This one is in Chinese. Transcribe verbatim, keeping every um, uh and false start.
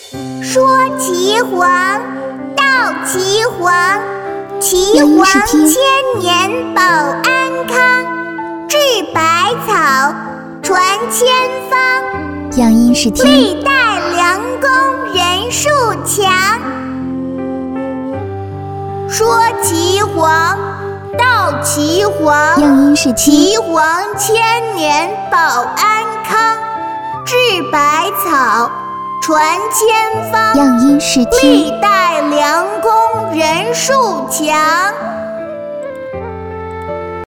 说岐黄，道岐黄，岐黄千年保安康，治百草，传千方。 样音是听， 历代良工人数强。说岐黄，道岐黄， 样音是听， 岐黄千年保安康，治百草，传千方。 样音是听， 历代良工人数强。